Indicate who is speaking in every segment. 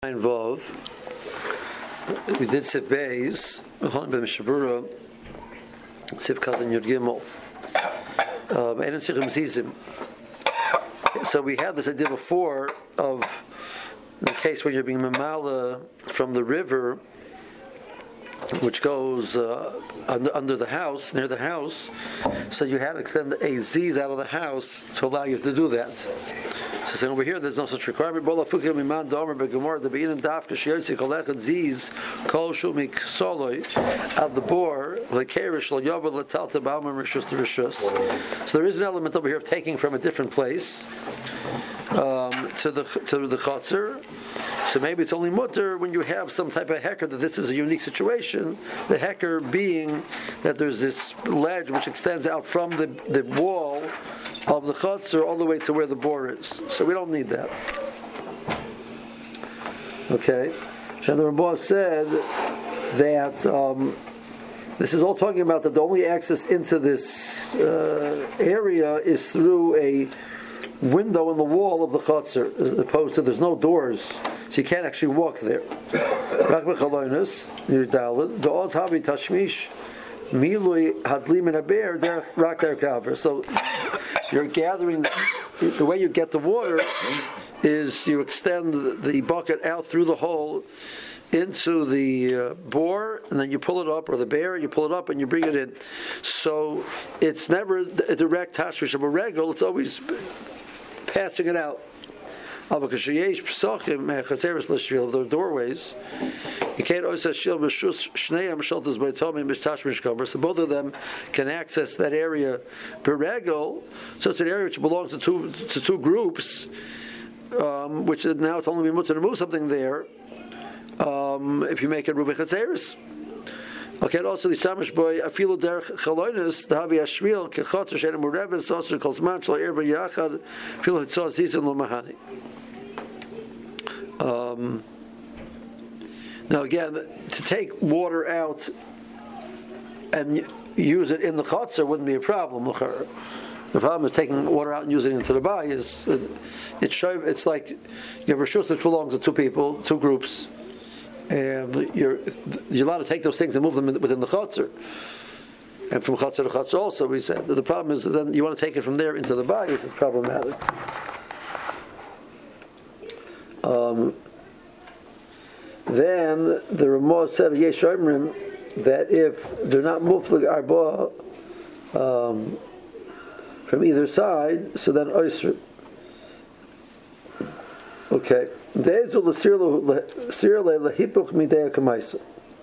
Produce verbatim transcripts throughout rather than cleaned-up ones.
Speaker 1: Vov. We did Sif Beis, B'Chalon Mishabura, Sif Katan Yud Gimel, and Sichim Zizim. So we had this idea before of the case where you're being mamala from the river, which goes uh, under, under the house, near the house. So you had to extend a ziz out of the house to allow you to do that. So saying over here, there's no such requirement. Bola fukim iman domer begemor the bein dafka shiyotzi kolechad ziz kol shumik soloi at the bor lekerish lo yovel letalta b'alma rishus to rishus. So there is an element over here of taking from a different place um, to the to the chotzer. So maybe it's only mutter when you have some type of hecker that this is a unique situation. The hecker being that there's this ledge which extends out from the, the wall of the chutzner all the way to where the bore is. So we don't need that. Okay. And the Ramah said that um, this is all talking about that the only access into this uh, area is through a window in the wall of the chutzner, as opposed to there's no doors, so you can't actually walk there. So you're gathering, the way you get the water is you extend the bucket out through the hole into the uh, bore, and then you pull it up, or the bear, you pull it up and you bring it in. So it's never a direct tashmish of a regal, it's always passing it out. The doorways, you can't always say shil b'shus shnei amshaltos b'tomim b'tashmish cover. So both of them can access that area per regal. So it's an area which belongs to two to two groups, um, which is now it's only be mutter to move something there. Um, if you make it ruben chatzeris. Okay, and also the shamish boy afilu derech chalonis the havi ashvil kechotzer shenem ureves also calls manchlo erba yachad afilu hitzos zizim lo mahani. Um, now again, to take water out and use it in the chutzner wouldn't be a problem. The problem is taking water out and using it into the bay is it, it's it's like you have a rishus which belongs to two people, two groups, and you're you're allowed to take those things and move them in, within the chutzner. And from chutzner to chutzner also, we said that the problem is that then you want to take it from there into the bay, it's problematic. Um, then the Ramah said Yesh Omrim that if they're not muflig arba um, from either side, so then oisr. Okay. De'ezul l'sirle lehipuch midei kamaisa.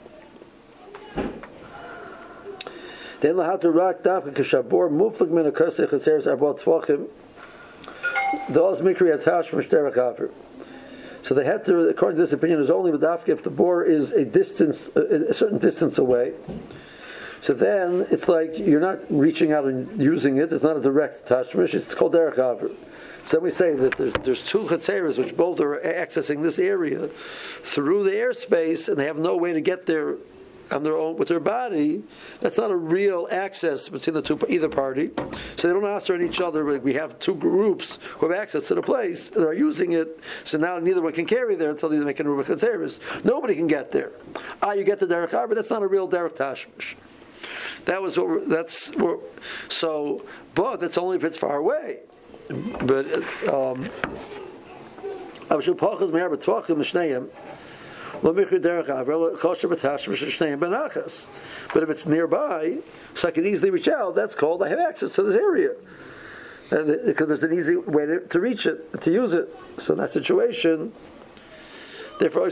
Speaker 1: Then lahatu rak dafka kashabor muflig min akosei chatzeres arba tvachim. Those mikri atash mishterach aver. So the heter, according to this opinion, is only medafka if the bore is a distance, a certain distance away. So then it's like you're not reaching out and using it. It's not a direct tashmish. It's called derech aver. So we say that there's, there's two chatzeres which both are accessing this area through the airspace, and they have no way to get there on their own with their body. That's not a real access between the two, either party. So they don't answer at each other. We have two groups who have access to the place. They're using it. So now neither one can carry there until they make a Ruben Chatzeris. Nobody can get there. Ah, you get the derech harbor. That's not a real derech tashmish. That was what we're, that's what, so. But that's only if it's far away. But um, but if it's nearby, so I can easily reach out, that's called I have access to this area. And because there's an easy way to, to reach it, to use it. So in that situation, therefore,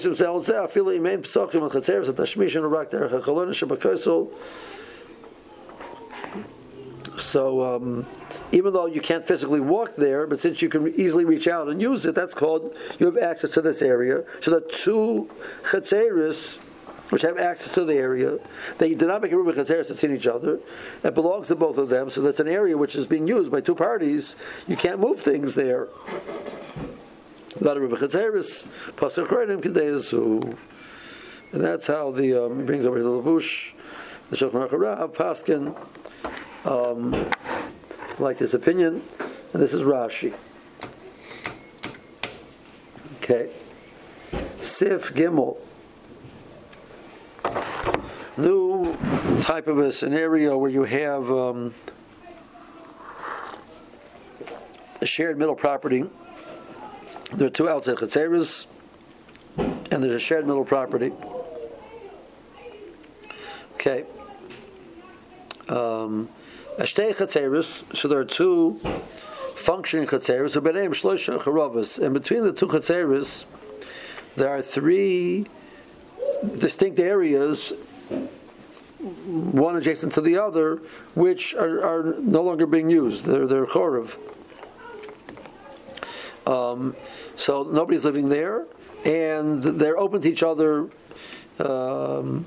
Speaker 1: so um, even though you can't physically walk there, but since you can easily reach out and use it, that's called you have access to this area. So the two chatzeris, which have access to the area, they do not make a ruben chatzeris between each other. It belongs to both of them, so that's an area which is being used by two parties. You can't move things there. Not a ruben chatzeris, pasuk chorim k'deizu, and that's how the um, he brings over here the Lavush, the Shulchan Aruch Rav, Paskin. Um, like this opinion, and this is Rashi. Okay. Sif Gimel. New type of a scenario where you have um, a shared middle property. There are two outside chatzeres, and there's a shared middle property. Okay. Um, Ashtei chatzeres, so there are two functioning chatzeres, and between the two chatzeres, there are three distinct areas, one adjacent to the other, which are, are no longer being used. They're they're chorav. Um, so nobody's living there, and they're open to each other um,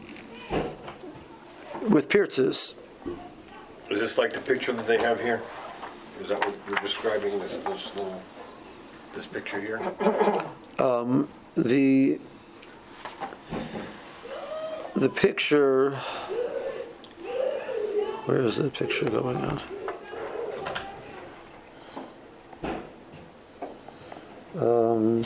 Speaker 1: with pirzas.
Speaker 2: Is this like the picture that they have here? Is that what you're describing? This this little this picture here?
Speaker 1: Um, the the picture. Where is the picture going on? Um,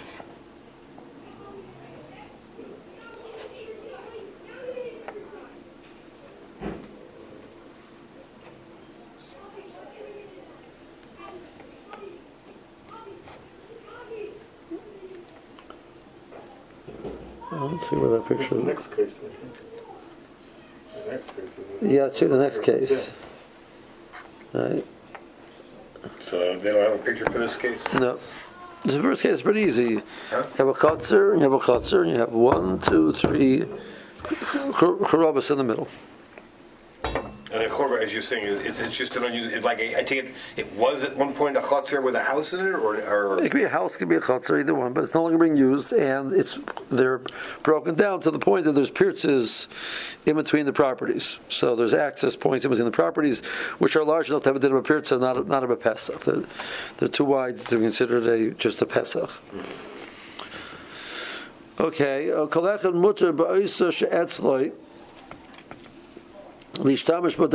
Speaker 1: let's see where that picture
Speaker 3: It's the
Speaker 1: is.
Speaker 3: next case, I think. The next case, isn't it?
Speaker 1: Yeah, it's in the next case. Right?
Speaker 2: So they don't have a picture for this case?
Speaker 1: No. The first case is pretty easy.
Speaker 2: Huh?
Speaker 1: You have a chotzer, and you have a chotzer, and you have one, two, three chorobas in the middle.
Speaker 2: And a chorba, as you're saying, it's, it's just an unusual. It's like a, I take it, it was at one point a chotzer with a house in it, or, or
Speaker 1: It could be a house, it could be a chotzer, either one, but it's no longer being used, and it's they're broken down to the point that there's pirzas in between the properties. So there's access points in between the properties, which are large enough to have a din of a pirza, not a, not of a pesach. They're, they're too wide to be considered a just a pesach. Okay, kolechad muter ba'isa she'etzloi. So again, so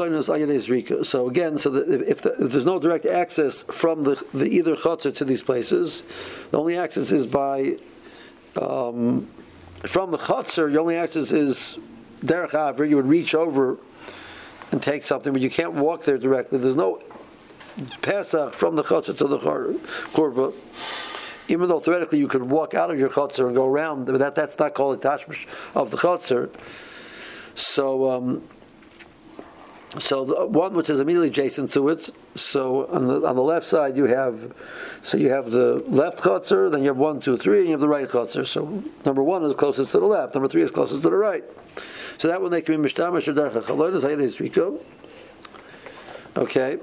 Speaker 1: that if, the, if there's no direct access from the, the either chotzer to these places, the only access is by um, from the chotzer. The only access is derech avir. You would reach over and take something, but you can't walk there directly. There's no pesach from the chotzer to the korba. Even though theoretically you could walk out of your chotzer and go around, but that that's not called a tashmish of the chotzer. So. Um, So the one which is immediately adjacent to it. So on the on the left side you have, so you have the left chotzer, then you have one, two, three, and you have the right chotzer. So number one is closest to the left, number three is closest to the right. So that one they can be mishtamish or derech chalonos hayres riko. Okay,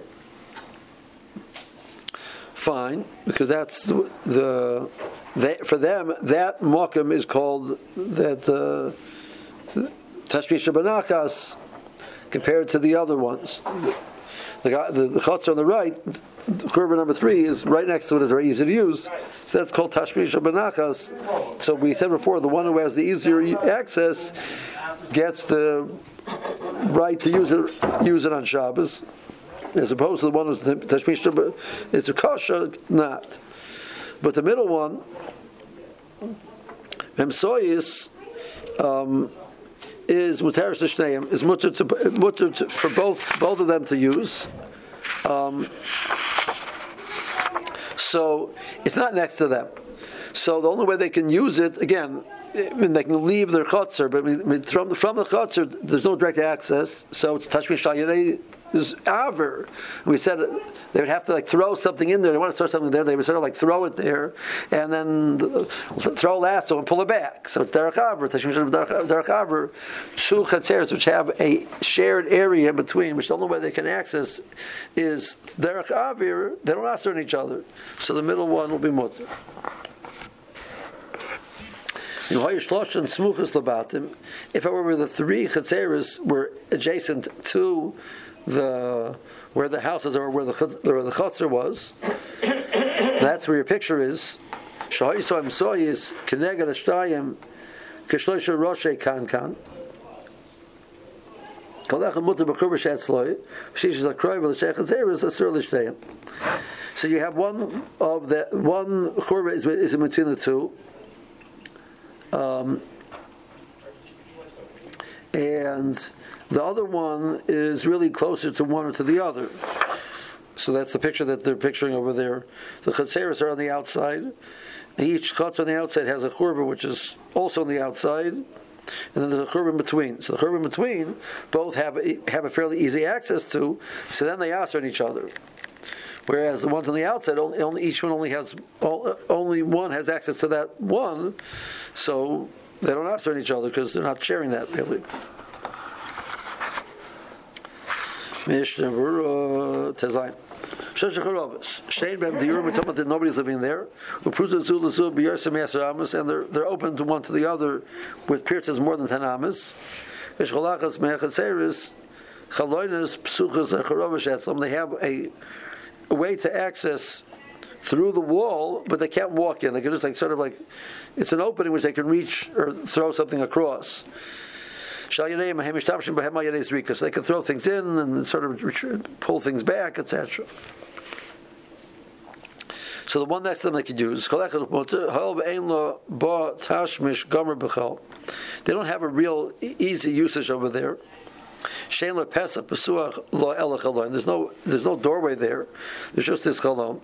Speaker 1: fine, because that's the they, for them that mokum is called that uh, tashmish banachas. Compared to the other ones, the guy, the, the chotzer on the right, korban number three is right next to it. Is very easy to use, so that's called tashmish benachas. So we said before, the one who has the easier access gets the right to use it, use it on Shabbos, as opposed to the one who's tashmish. It's a kasha, not. But the middle one, memsoyis. Um, is mutaris l'shneim, is mutter to mutter to, for both both of them to use. Um, so it's not next to them. So the only way they can use it, again, I mean, they can leave their chotzer, but I mean, from the from the chotzer, there's no direct access. So it's tashmish shayirei is aver. We said they would have to like throw something in there. They want to throw something there. They would sort of like throw it there, and then throw a lasso and pull it back. So it's derech aver, tashmish derech aver. Two chatzeres which have a shared area between, which the only way they can access is derech aver. They don't answer on each other. So the middle one will be mutter. If however the three chatzeres were adjacent to the where the houses are, where the where the chotzer was, that's where your picture is. Shahoysoim soyis keneged ashtayim kishloisha roshe kan kan. Kolachem muter b'kurba shetzloi sheishes akroy v'l'shei chatzeres asur l'shtayim. So you have one of the one churba is, is in between the two. Um, and the other one is really closer to one or to the other. So that's the picture that they're picturing over there. The chatzeros are on the outside. Each chatz on the outside has a churba, which is also on the outside, and then there's a churba in between. So the churba in between, both have a, have a fairly easy access to. So then they answer on each other. Whereas the ones on the outside, only, only each one only has only one has access to that one, so they don't answer on each other because they're not sharing that really. Mishnah Berurah Tezayin. Nobody's living there, and they're they're open to one to the other with pierces more than ten amas. They have a, a way to access through the wall, but they can't walk in. They can just like sort of like it's an opening which they can reach or throw something across. So they can throw things in and sort of pull things back, et cetera. So the one next to them they could use. They don't have a real easy usage over there. There's no there's no doorway there. There's just this chalom.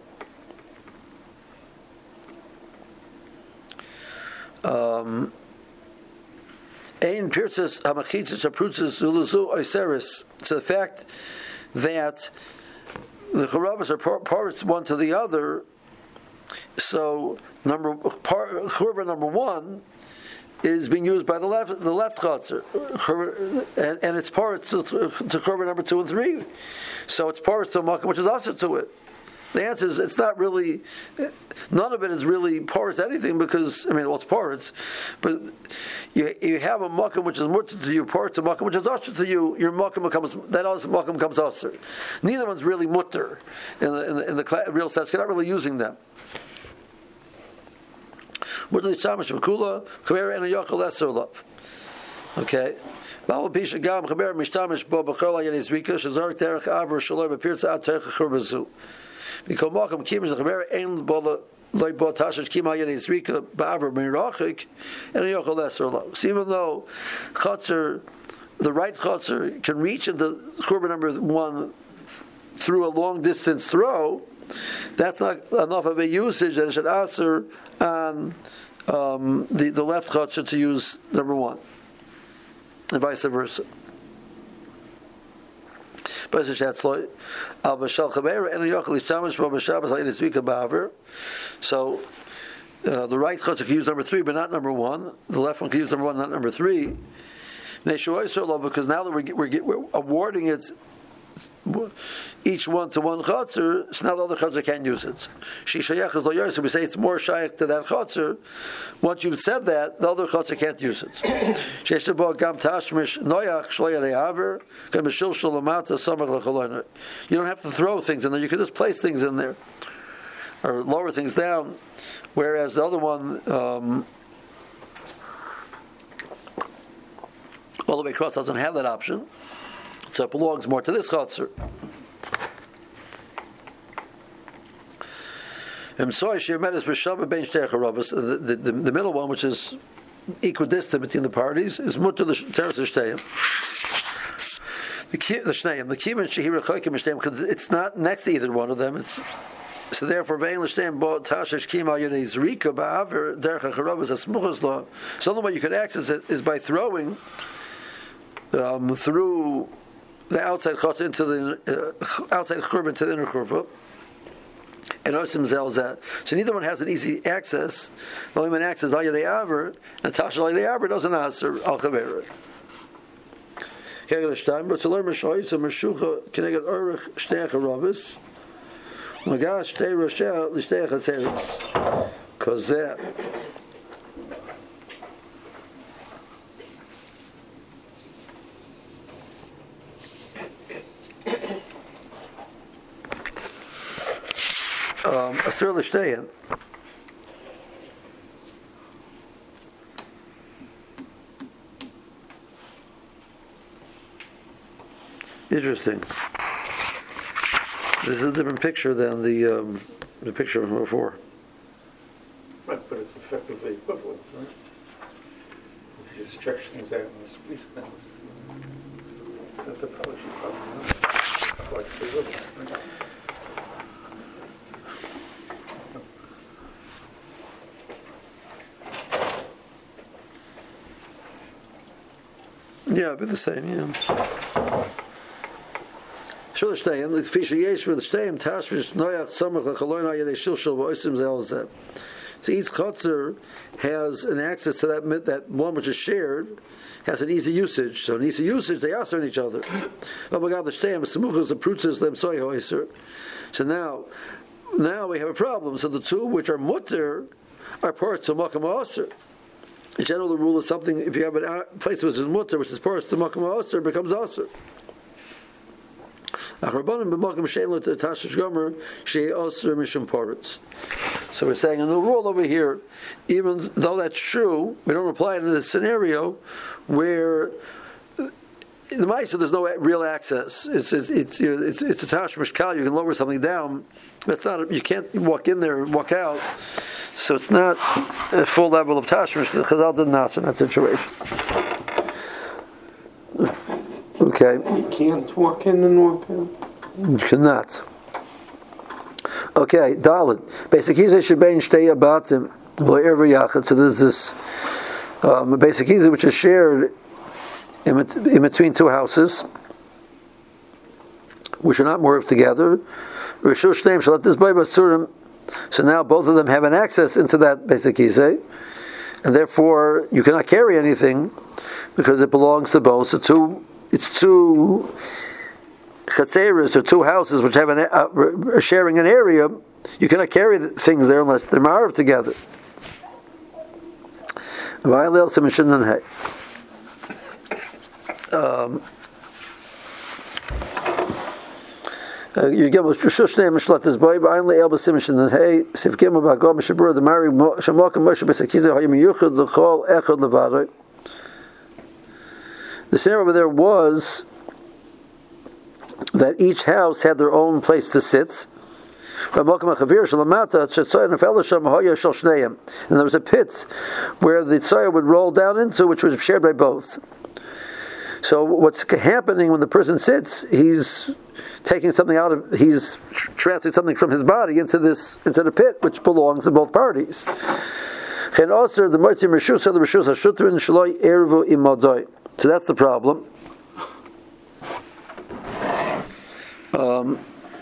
Speaker 1: Um. Ein pirtzas hamachitzas aprutzas uluzu oiseris. So the fact that the charabas are parts one to the other. So number part churba number one is being used by the left the left chotzer, and, and it's parts to, to churba number two and three. So it's parts to a makom which is also to it. The answer is it's not really, none of it is really parts anything because, I mean, well, it's parts, but you you have a makom which is mutter to you, parts of makom which is usher to you, your makom becomes, that also makom becomes usher. Neither one's really mutter in the, in the, in the real sense, you're not really using them. Okay. Because Malcolm Kim is the Chamer and Bola Loy Botashish Kim Hayed Izrika Ba'aver Mirachik and Yochel Lesser Lo. So even though Chotzer, the right Chotzer can reach into Churba number one through a long distance throw, that's not enough of a usage that it should answer on um, the, the left Chotzer to use number one, and vice versa. So uh, the right chotzer can use number three, but not number one. The left one can use number one, not number three. Because now that we're, we're, we're awarding it each one to one chotzer, so now the other chotzer can't use it. So we say it's more shaykh to that chotzer. Once you've said that, the other chotzer can't use it. You don't have to throw things in there. You can just place things in there or lower things down. Whereas the other one, um, all the way across, doesn't have that option. So it belongs more to this chotzer. The, the, the, the middle one, which is equidistant between the parties, is mutter the teres shteyim. The shneyim, the kim and shehira choykim shteyim, because it's not next to either one of them. It's so therefore vein l'shteyim bo tashish kim al yedei zrika ba'aver derech hacharabas asmuchas lo. So the only way you can access it is by throwing um, through the outside chutz into the uh, outside churba into the inner churba, and osim zelzat. So neither one has an easy access. The only one access al yedei aver, and tasha al yedei aver doesn't answer al chaver. Kegel shtaim, but to learn mishoyis and meshucha keneged orich shtei charabas, magash shtei roshel l'shtei chatzeres, because that. Um, Asur l'shtein. Interesting. This is a different picture than the um, the picture from before.
Speaker 3: Right, but it's effectively equivalent, right? stretch things out and squeeze things. So that the probably should probably know. Like the little, right?
Speaker 1: Yeah, it'd be the same, yeah. Shul shtayim, the fisher yesh for the shtayim, tashvish noyach samach lechaloin ayedei shilshul v'oisim ze'olzeh. So each chotzer has an access to that that one which is shared, has an easy usage. So an easy usage, they answer on each other. So now, now we have a problem. So the two which are mutter are parts of makam ha'aser. In general, the rule is something, if you have a place which is mutter, which is parts to makam ha'aser, it becomes aser. So we're saying a new rule over here, even though that's true, we don't apply it in this scenario where in the Maisa there's no real access. It's it's it's it's, it's a tashmish kal. You can lower something down, but it's not. You can't walk in there and walk out. So it's not a full level of tashmish. The Chazal didn't ask in that situation. Okay.
Speaker 4: You can't walk in and walk out.
Speaker 1: You cannot. Okay, Dalit. Basic Yizah Shebein Shtei Abatim V'Ever Yachad. So there's this um, basic Yizah which is shared in, in between two houses, which are not merged together. Rishul Shteim Shalat Dizbay Basurim. So now both of them have an access into that basic Yizah, and therefore you cannot carry anything because it belongs to both. So two. It's two chatzeres or two houses which have an, uh, are sharing an area. You cannot carry the things there unless they're married together. Um, you get Shush name Mishlat is boy, but only Elba Simishin and Hey, Sivkim about God Mishabur, the Mari Shamok and Moshe Besakiza, Hayim Yuchud, the Chol, Echad Levadai. The scenario over there was that each house had their own place to sit. And there was a pit where the tzayah would roll down into, which was shared by both. So what's happening when the person sits, he's taking something out of, he's transferring something from his body into this, into the pit, which belongs to both parties. And also the Motzim Rishus, the Rishus HaShutrin Shaloi Ervu Imadoi. So that's the problem. Um,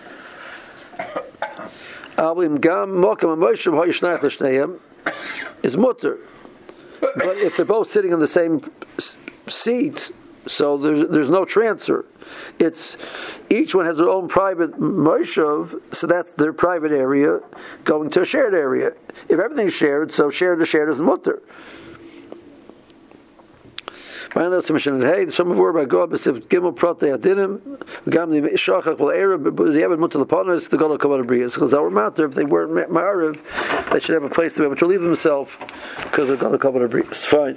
Speaker 1: is mutter. But if they're both sitting in the same seat, so there's there's no transfer. It's each one has their own private moshav, so that's their private area going to a shared area. If everything's shared, so shared to shared is mutter. Hey, some of word by God, but if Gimel Protei Adinim, Gam the Shachach will Arab, but the Evid Mutal Panas, the God will come out of Brias. Because our matter, if they weren't Ma'arav, they should have a place to be able to relieve themselves because they're going to come out of Brias. Fine.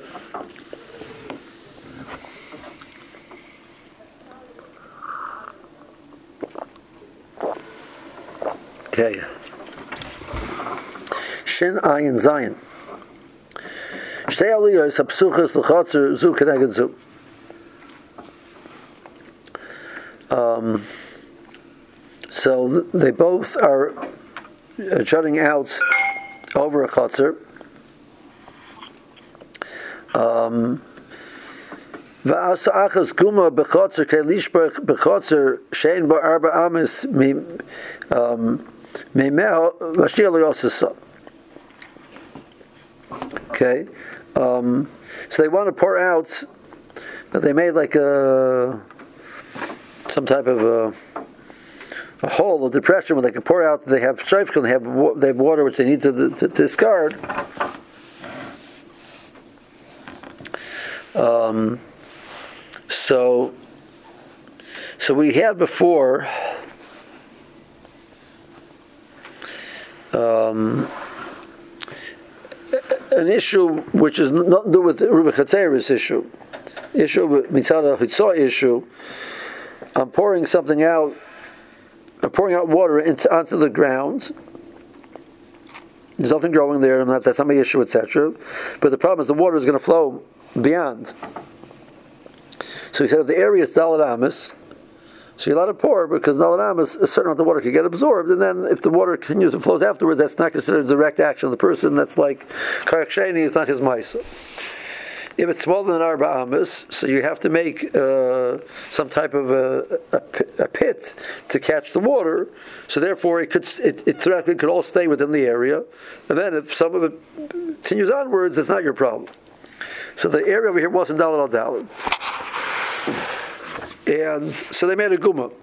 Speaker 1: Okay. Shin Ayin Zion. Shtei aliyos hapsuchas l'chatzer zu keneged zu. Um, so they both are jutting out over a chatzer. Um, V'asa achas guma b'chatzer kei lishbach b'chatzer shein bo arba amis mimeho v'ashir aliyosasa. Okay, um, so they want to pour out, but they made like a some type of a, a hole, a depression where they can pour out. They have shayfkin, they have they have water which they need to, to, to discard. Um, so, so we had before. Um, An issue which is not to do with the Ruben Chatzeris issue, issue with Mitzvah Hitzah issue. I'm pouring something out, I'm pouring out water into, onto the ground. There's nothing growing there, and that, that's not my issue, et cetera. But the problem is the water is going to flow beyond. So he said if the area is Dalet Amis, so you're allowed to pour because Dalet Amis, a certain amount of water can get absorbed, and then if the water continues and flows afterwards, that's not considered direct action of the person. That's like Karak Sheni, it's not his mice. If it's smaller than Arba Amis, so you have to make uh, some type of a, a, a pit to catch the water. So therefore, it could it, it theoretically could all stay within the area, and then if some of it continues onwards, it's not your problem. So the area over here wasn't Dalet al Dalet, and so they made a guma.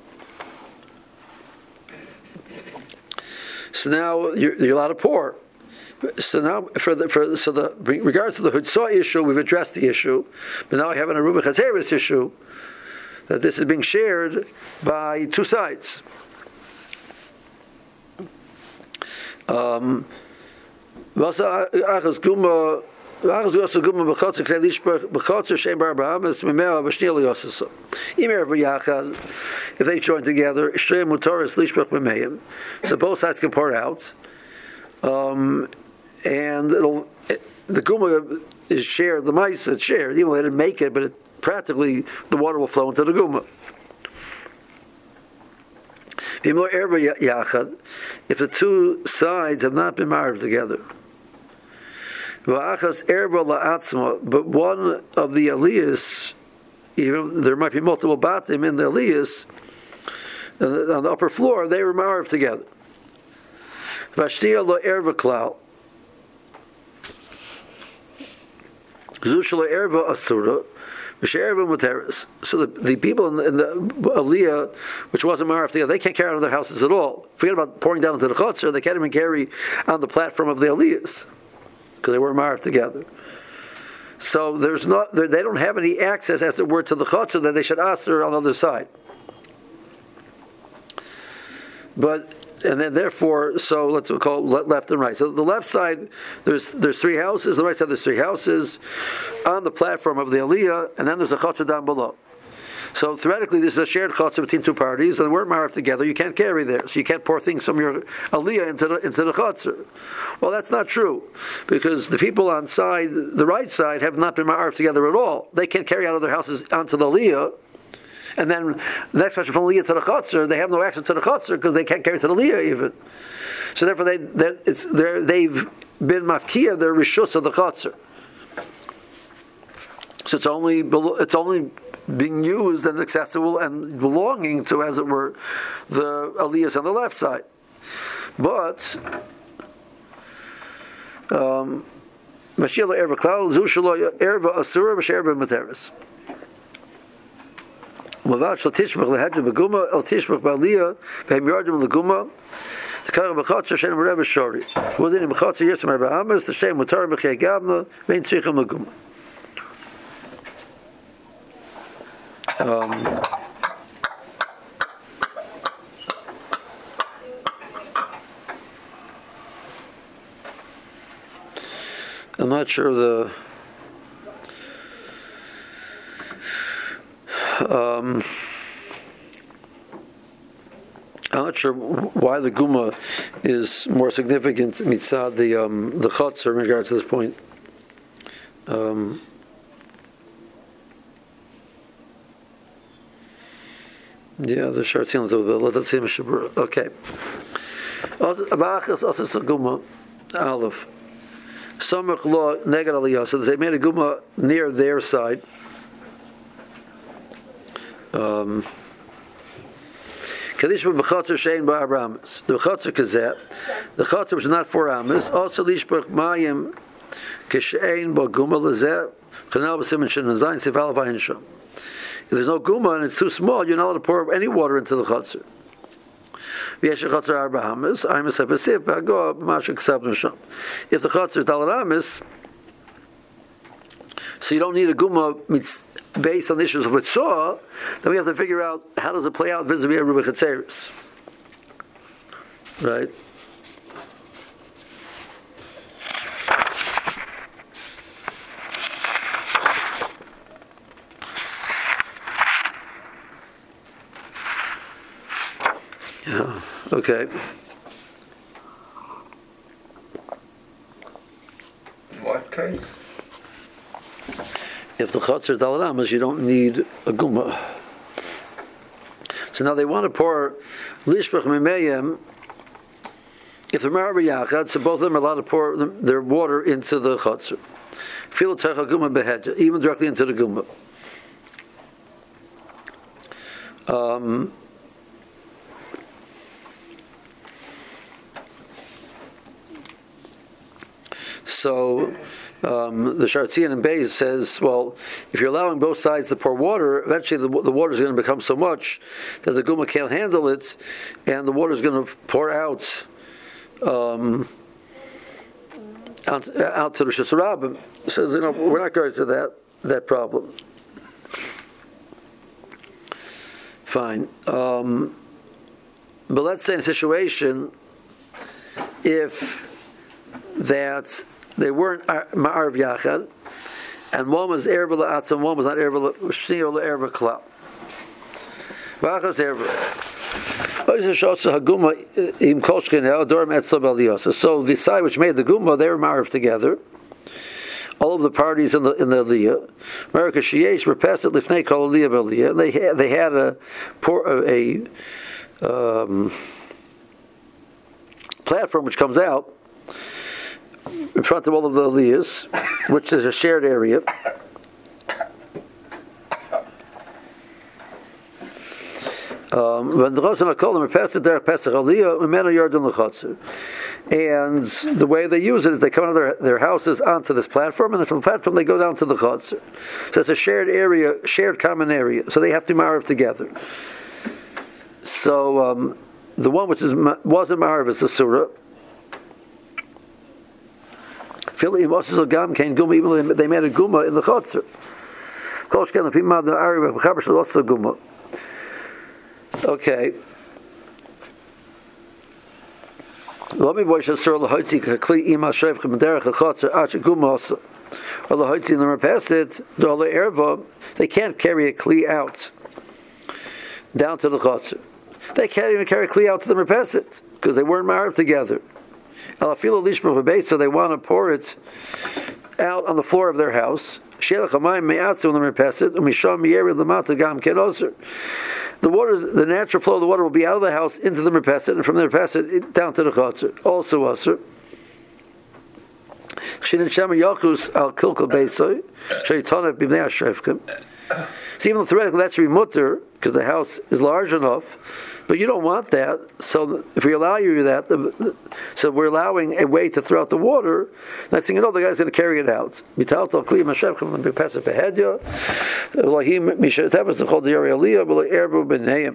Speaker 1: So now you're, you're allowed to pour. So now, for the for so the regards to the Hutzah issue, we've addressed the issue, but now I have an Aruba Chatzeris issue that this is being shared by two sides. Um, if they join together, so both sides can pour out. Um, and it'll it, the guma is shared. The mice is shared. Even though they didn't make it, but it, practically the water will flow into the guma. If the two sides have not been married together, but one of the aliyahs, even there might be multiple batim in the aliyahs on the upper floor, they were married together. Vashtia lo erva klal. Zusha lo erva asura. V'she'erva muteris. So the, the people in the, in the aliyah, which wasn't married together, they can't carry out of their houses at all. Forget about pouring down into the chutzner. They can't even carry on the platform of the aliyahs because they weren't married together. So there's not, they don't have any access, as it were, to the chutzner that they should aser on the other side. But and then therefore, so let's call it left and right. So the left side, there's there's three houses. The right side, there's three houses on the platform of the aliyah, and then there's a chutzner down below. So theoretically, this is a shared chutzner between two parties, and they weren't married together. You can't carry there, so you can't pour things from your aliyah into the into the chutzner. Well, that's not true, because the people on side, the right side, have not been married together at all. They can't carry out of their houses onto the aliyah. And then the next question from Aliyah to the Chutzner, they have no access to the Chutzner because they can't carry to the Aliyah even. So therefore, they it's they've been mafkia their rishus of the Chutzner. So it's only it's only being used and accessible and belonging to, as it were, the Aliyahs on the left side. But um, Mashiach erva klal zushalo erva asura v'sherva materis. Mavad shel tishmach lehedra beguma el tishmach ba'aliyah v'hem yardim leguma the kara b'chatzer shein m'reva shori within the b'chatzer yisam arba amas the shein mutar b'chei gavna vein tzrichim leguma. Um, I'm not sure the Um, I'm not sure why the guma is more significant mitzad the um, the chutzner in regards to this point. Um, yeah, the shartzin a little bit. Let's see, Mishabura. Okay. Abachas also guma aleph. Samach law neged aliyah. So they made a guma near their side. Um, Kadishma b'chatzer shein ba'ar amis. The chatzer kazeh, the chatzer which is not four amis. Also lishbach mayim kishein ba'guma lezeh. Chanal b'simin shein zayin sifal v'ayin sham. If there's no guma and it's too small, you're not allowed to pour any water into the chatzer. V'yesh chatzer arba amis. Amis ha'pesif ba'goa b'mashik ksab nesham. If the chatzer is dalet amis, so you don't need a guma based on the issues of Mitzvah, then we have to figure out how does it play out vis-a-vis Aruba Chatzeris. Right? Yeah, okay.
Speaker 3: base?
Speaker 1: If the chutz is daled amas, you don't need a guma. So now they want to pour lishbach memeyim. If they're married yachad, so both of them are allowed to pour their water into the chutz. Feel techa guma behed, even directly into the guma. Um, so um, the Shartzian and Beis says, well, if you're allowing both sides to pour water, eventually the, the water is going to become so much that the guma can't handle it, and the water is going to pour out um, out, out to the Rosh Hashanah. Says, you know, we're not going to that that problem. Fine. Um, but let's say in a situation if that they weren't ma'arv yachad, and one was erba la'atz and one was not erba l'shni or erba klal. V'achas erba. So the side which made the guma, they were ma'arv together. All of the parties in the in the aliyah, America Sheyesh were passed at lifnei kol aliyah b'aliyah, and they had they had a a, a um, platform which comes out in front of all of the aliyahs, which is a shared area. Um, when the Choshen HaKolim are passed derech Pesach Aliyah, Mimenu Yordin L'Chotzer. And the way they use it is they come out of their, their houses onto this platform, and then from the platform they go down to the Chotzer. So it's a shared area, shared common area. So they have to marriv together. So um, the one which is wasn't marriv is the surah. Philly Moses Gam Kain Guma, even though they made a Guma in the Chotzer. Koshken the Fimad the Ari Chaber Shel also Guma. Okay. Let me voice a sur lahotzi kli ima shayf khmderach khotzer ach gumas or lahotzi in the repesit dole erva. They can't carry a kli out down to the chotzer. They can't even carry a kli out to the repesit because they weren't married together. Alafilo lishma b'beis, so they want to pour it out on the floor of their house. Shelach hamayim me'atzu in the repesit umisham yeri lamata gam kedoser. The water, the natural flow of the water will be out of the house into the merpeset, and from the merpeset down to the chotzer. Also usher. Shin shema yachus al kilkel beisoy shaytanav b'bnei hashefkim. So even theoretically that should be mutter because the house is large enough, but you don't want that. So if we allow you that, the, so we're allowing a way to throw out the water. Next thing you know, the guy's going to carry it out. Mitaltal kli mashevchem b'pesach behedya. Lahim mishateves l'chol diyari aliyah b'le'erbu b'neim.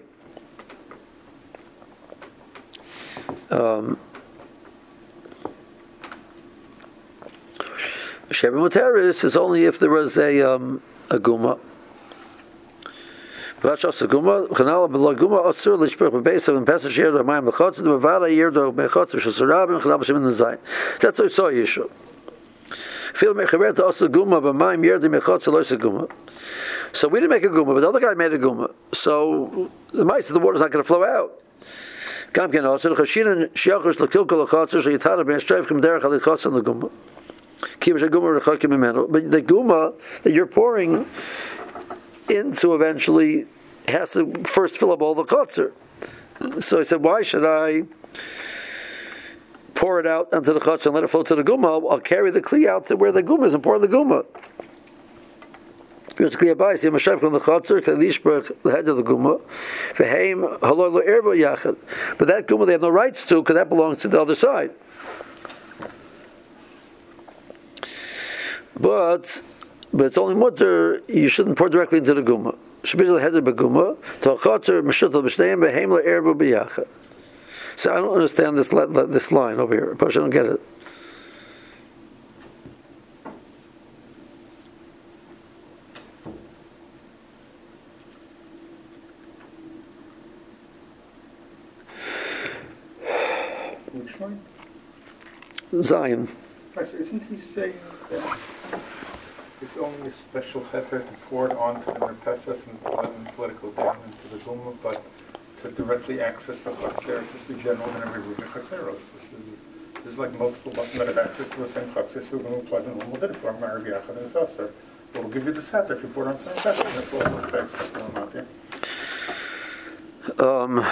Speaker 1: Sheba muteris is only if there was a um, a guma. That's also guma. Chanala b'lo guma asur l'shpech b'beis and pesach yer do mayim l'chotz the b'vala yer do b'chotz shesarabim chanal b'shem in the zayin. That's what saw Yishu. Feel mechaber to also guma b'mayim yer do b'chotz lo guma. So we didn't make a guma, but the other guy made a guma. So the mice of the water is not going to flow out. Gam ken also chashin shiachus l'kilkol l'chotz sheyitara b'eshtrayvchem derech alichotz and l'guma. But the guma that you're pouring into eventually has to first fill up all the chotzer. So I said, why should I pour it out onto the chotzer and let it flow to the guma? I'll, I'll carry the kli out to where the guma is and pour the guma. The head of the guma, but that guma they have no rights to because that belongs to the other side. But but it's only mutter. You shouldn't pour directly into the guma. So I don't understand this this line over here. I don't get it.
Speaker 3: Which line?
Speaker 1: Zion.
Speaker 3: Isn't he saying that it's only a special heter to pour it onto the merpeses and let, and let it go down into the guma, but to directly access the chaseros, this is the general and every ruben chaseros. This is This is like multiple button that have access to the same chakzer, so we're going to apply the normal din for Marav Yachad and Sasser. We'll give you the setter if you pour it onto the Merpeset, and it's all the effects that will not here.
Speaker 1: Um,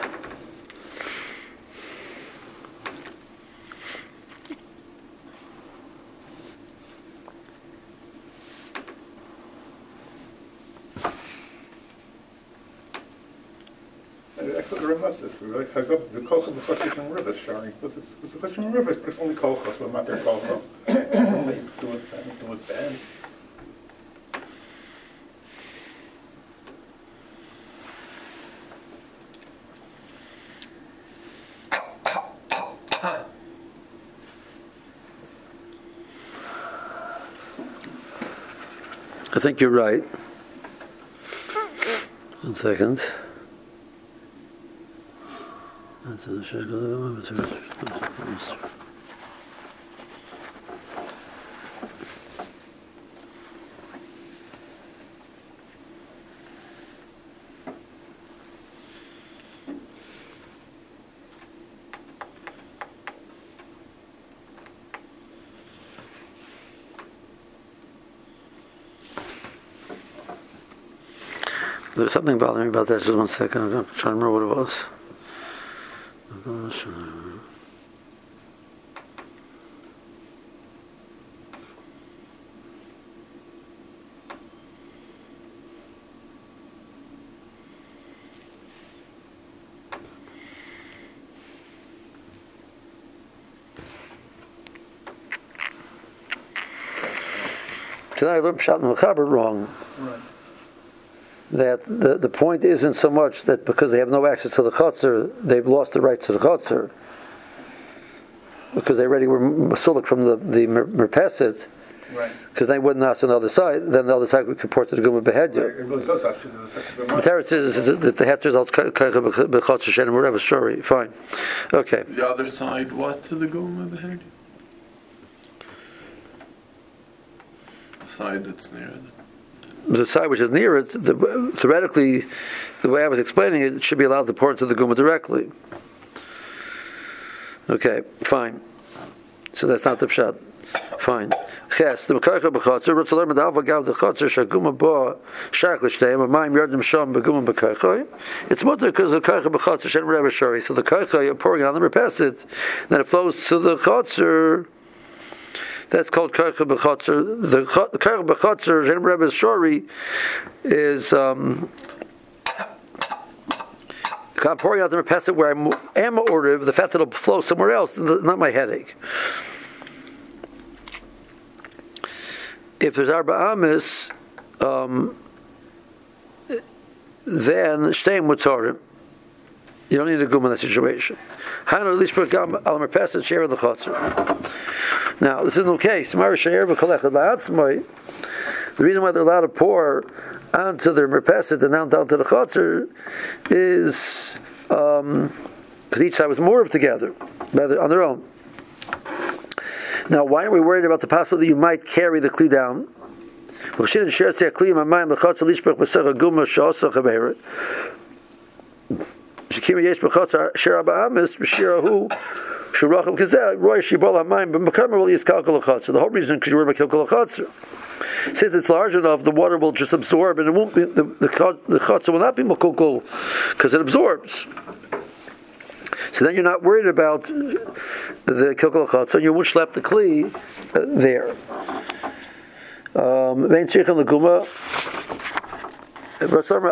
Speaker 3: Excellent, the Rambam says, we really pick up the kolcha b'chos from rivers, Shari, because it's it's a question from rivers, but it's only kolcha, so not their kolcha. Don't they do it bad, do it bad.
Speaker 1: I think you're right. One second. There's something bothering me about that. Just one second. I'm trying to remember what it was. Tonight I learned Pshat and Mechaber wrong.
Speaker 3: Right.
Speaker 1: That the, the point isn't so much that because they have no access to the chutzner, they've lost the rights to the chutzner. Because they already were masulik from the, the merpeset,
Speaker 3: Right.
Speaker 1: because they wouldn't ask on the other side, then the other side would comport to the Guma Behedya.
Speaker 3: Right, it really does actually do the second
Speaker 1: The Teretz is that the heter is al kaicha b'chutzner she'en whatever. Sorry, fine, okay.
Speaker 4: The other side, what to the Guma Behedya? The side that's near it.
Speaker 1: The side which is near it, the, theoretically, the way I was explaining it, it should be allowed to pour into the Guma directly. Okay, fine. So that's not the pshat. Fine. Ches, the Mekaycha b'chotzer, Rutz learn medalva gav the chotzer shaguma bo shach l'shteim a mayim yardim sham beguma b'kaycha. It's mutter because the Mekaycha b'chotzer shen whatever shari. So the kaycha you're pouring it on the merpeset, then it flows to the chotzer. That's called Kaycha B'chotzer. The Kaycha B'chotzer, Shem Rebbe's Shori, is um, I'm pouring out the merpeset where I am ordered, the fact that it'll flow somewhere else, not my headache. If there's Arba Amis, um, then Shteim Mutzorim. You don't need a gum in that situation. Hanu at least put gum al merpeset share of the chotzer. Now, this is no case. The reason why they're allowed to pour onto their merpeset and down, down to the chotzer is because um, each side was moored together on their own. Now, why are we worried about the possibility that you might carry the kli down? Shekima yesh b'chotzer shir Arba Amis b'shirahu shirachim kazeh roy shibol hamayim but mekamer will use kalkul l'chotzer. The whole reason because you worry about kalkul l'chotzer. Since it's large enough, the water will just absorb, and it won't be the the, the chotzer will not be makulkul because it absorbs. So then you're not worried about the kalkul l'chotzer, and you won't schlep the kli uh, there. Um, vein tzricha l'guma. And there's no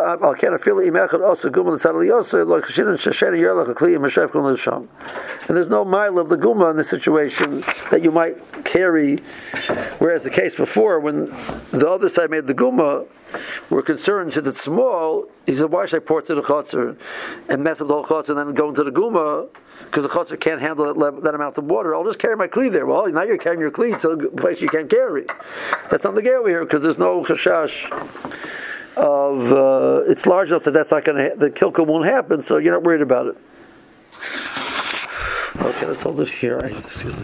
Speaker 1: mile of the guma in this situation that you might carry, whereas the case before, when the other side made the guma, we're concerned that it's small. He said, why should I pour it to the chotzer and mess up the whole chotzer and then go into the guma, because the chotzer can't handle that, level, that amount of water. I'll just carry my kli there. Well, now you're carrying your kli to a place you can't carry. That's not the gay over here, because there's no chashash of uh, it's large enough that that's not going to the kilka won't happen, so you're not worried about it. Okay, let's hold it here.